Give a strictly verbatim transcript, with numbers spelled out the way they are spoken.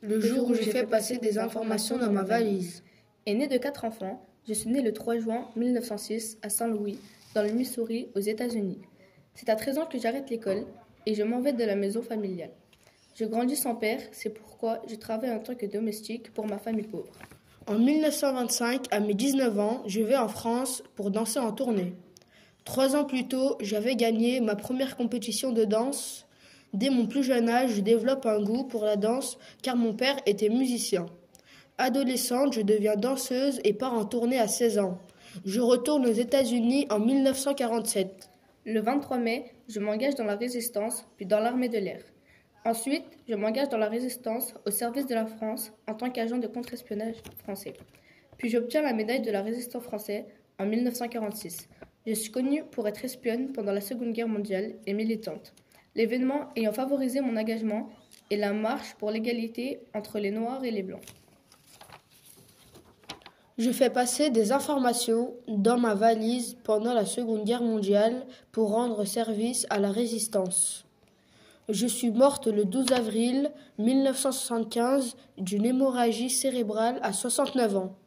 Le jour où j'ai fait passer des informations dans ma valise. Et né de quatre enfants, je suis né le trois juin mille neuf cent six à Saint Louis, dans le Missouri, aux États-Unis. C'est à treize ans que j'arrête l'école et je m'en vais de la maison familiale. Je grandis sans père, c'est pourquoi je travaille en tant que domestique pour ma famille pauvre. En mille neuf cent vingt-cinq, à mes dix-neuf ans, je vais en France pour danser en tournée. Trois ans plus tôt, j'avais gagné ma première compétition de danse. Dès mon plus jeune âge, je développe un goût pour la danse car mon père était musicien. Adolescente, je deviens danseuse et pars en tournée à seize ans. Je retourne aux États-Unis en mille neuf cent quarante-sept. Le vingt-trois mai, je m'engage dans la résistance, puis dans l'armée de l'air. Ensuite, je m'engage dans la résistance au service de la France en tant qu'agent de contre-espionnage français. Puis j'obtiens la médaille de la résistance française en mille neuf cent quarante-six. Je suis connue pour être espionne pendant la Seconde Guerre mondiale et militante. L'événement ayant favorisé mon engagement est la marche pour l'égalité entre les Noirs et les Blancs. Je fais passer des informations dans ma valise pendant la Seconde Guerre mondiale pour rendre service à la résistance. Je suis morte le douze avril mille neuf cent soixante-quinze d'une hémorragie cérébrale à soixante-neuf ans.